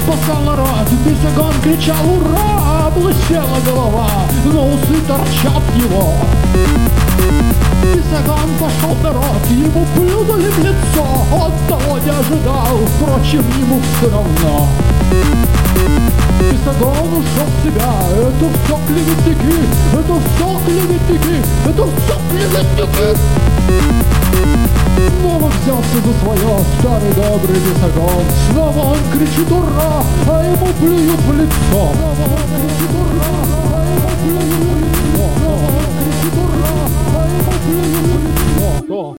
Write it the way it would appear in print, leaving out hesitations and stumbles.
спасал народ, Бесогон кричал «Ура!», блестела голова, но усы торчат его. Бесогон пошел в народ, ему плюнули в лицо, он того не ожидал, впрочем, ему все равно. Бесогон ушел в себя, это все клеветники, это все клеветники, это все клеветники. Снова взялся за свое старый добрый Бесогон. Снова он кричит «Ура!», а ему плюют в лицо. Снова он кричит «Ура!», а ему плюют в лицо. Снова он кричит «Ура!», а ему плюют в лицо.